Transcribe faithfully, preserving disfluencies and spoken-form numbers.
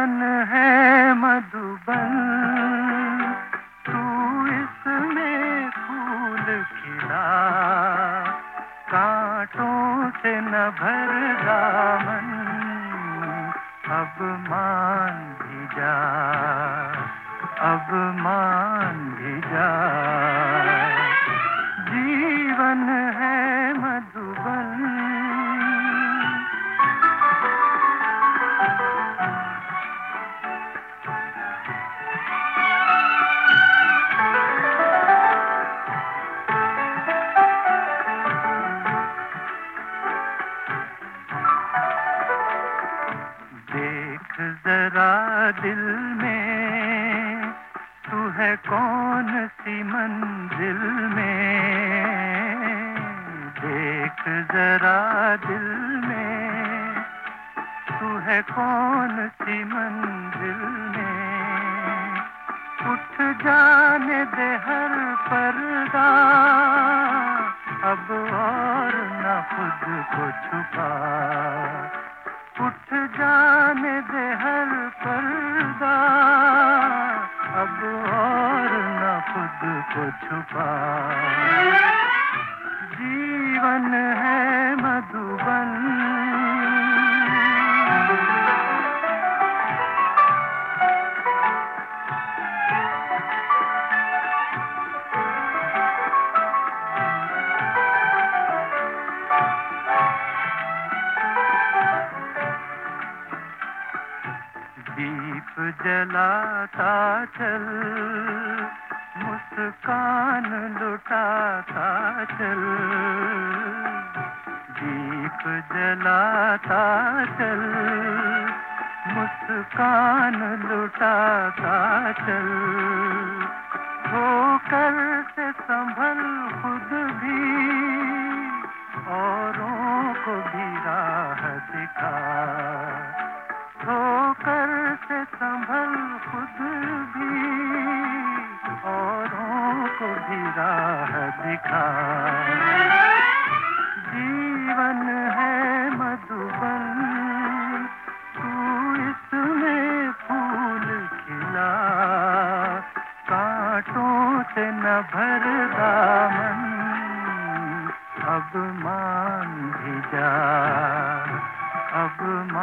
जीवन है मधुबन, तू इसमें फूल खिला, कांटों से न भर दामन, अब मान भी जा, अब मान भी जा। जीवन है मधुबन। देख जरा दिल में, तू है कौन सी मंजिल में। देख जरा दिल में, तू है कौन सी मंजिल में। उठ जाने दे हर पर्दा, अब और न खुद को छुपा। उठ जाने दे हर पर्दा, अब और न खुद को छुपा। जीवन है मधुबन। दीप जलाता चल, मुस्कान लुटाता चल। दीप जलाता चल, मुस्कान लुटाता चल। होकर से संभल खुद भी, औरों को भी राह दिखा। होकर से संभल खुद भी, औरों को भी राह दिखा। जीवन है मधुबन, तू इसमें फूल खिला, कांटों से न भर दामन, अब मान भी जा, अब मान